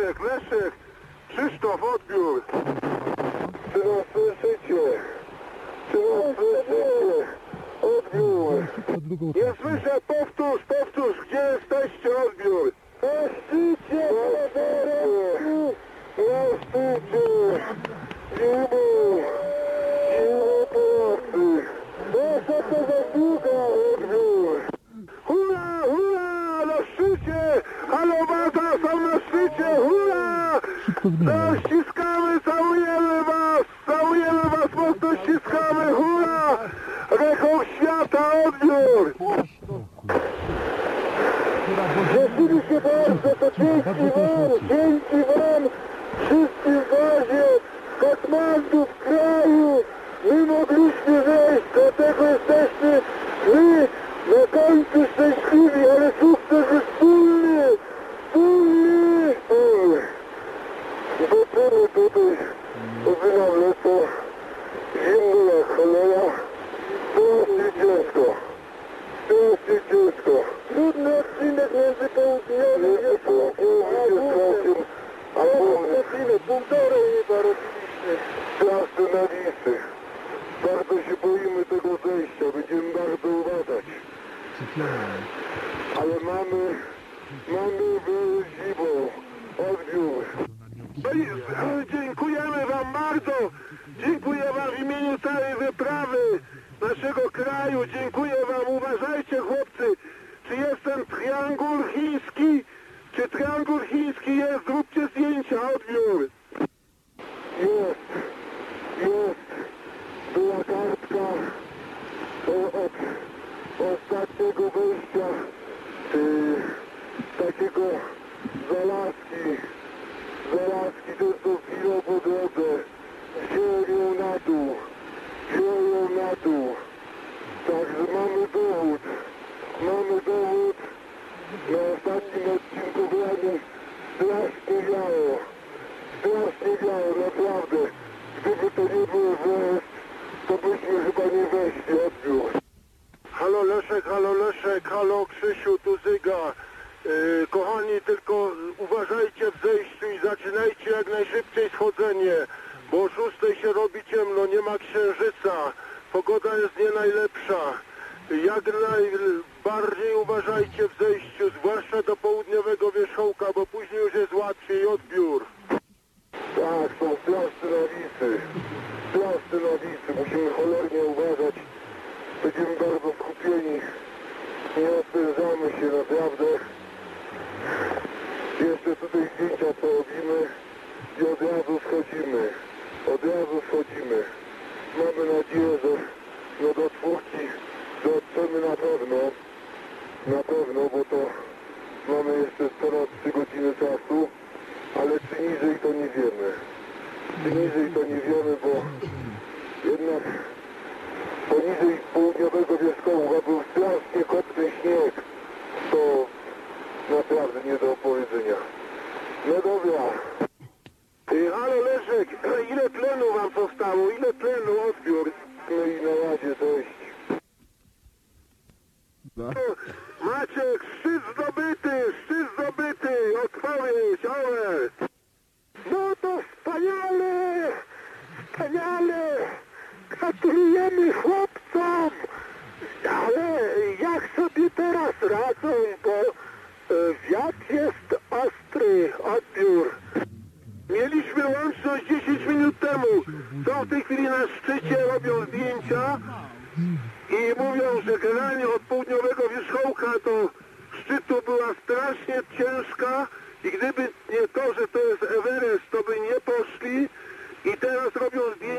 Leszek, Krzysztof, odbiór. Czy nas słyszycie? Czy nas słyszycie? Odbiór. Nie słyszę, powtórz, gdzie jesteście, odbiór. Na szczycie, na szczycie. Zimą pracy. Nasza to zasługa, odbiór. Hurra, hurra, na szczycie! Halo, Bata, są na szczycie, hurra! Ściskamy, całujemy was, mocno ściskamy, hurra! Rekord świata, odbiór! Cieszymy się bardzo, to dzięki wam, wszystkim w bazie, w Katmandu, w kraju, my mogliśmy wejść, dlatego jesteśmy my na końcu szczęśliwi, ale sukces jest wspólny. Zobaczymy tutaj, uwinam lecę, zimno jak cholera, strasznie ciężko. Trudny odcinek między południowym i południowym, a południowym, półtorej chyba robiliśmy. Straszne nawisy. Bardzo się boimy tego zejścia, będziemy bardzo uważać. Ale mamy zimą, odbiór. Dziękujemy wam bardzo, dziękuję wam w imieniu całej wyprawy naszego kraju, dziękuję wam, uważajcie chłopcy, czy jest ten triangul chiński, jest, zróbcie zdjęcia, odbiór. Jest, była kartka od ostatniego wejścia takiego Zalaski, to jest to chwilę po drodze, wziął ją na dół, także mamy dowód, na ostatnim odcinku bramy strasznie wiało, naprawdę, gdyby to nie było wjazd, to byśmy chyba nie weszli, odbiór. Halo Leszek, halo Krzysiu, tu Zyga. Kochani, tylko uważajcie w zejściu i zaczynajcie jak najszybciej schodzenie, bo o 6 się robi ciemno, nie ma księżyca, pogoda jest nie najlepsza. Jak najbardziej uważajcie w zejściu, zwłaszcza do południowego wierzchołka, bo później już jest łatwiej, odbiór. Tak, są straszne nawisy, musimy cholernie uważać, będziemy bardzo skupieni, nie odprężamy się naprawdę. Jeszcze tutaj zdjęcia porobimy i od razu schodzimy. Mamy nadzieję, że do 4 dotrzemy na pewno, bo to mamy jeszcze ponad 3 godziny czasu, ale czy niżej to nie wiemy. Bo jednak poniżej południowego wierzchołka był strasznie kopny śnieg, to naprawdę nie do opowiedzenia. No dobra. Halo Leszek, ile tlenu wam zostało? Odbiór? No i na razie dość. Maciek, szczyt zdobyty, odpowiedź, over. No to wspaniale, gratulujemy chłopcom, ale jak sobie teraz radzą, bo wiatr jest ostry, odbiór. Mieliśmy łączność 10 minut temu, są w tej chwili na szczycie, robią zdjęcia i mówią, że generalnie od południowego wierzchołka to szczytu była strasznie ciężka i gdyby nie to, że to jest Everest, to by nie poszli i teraz robią zdjęcia.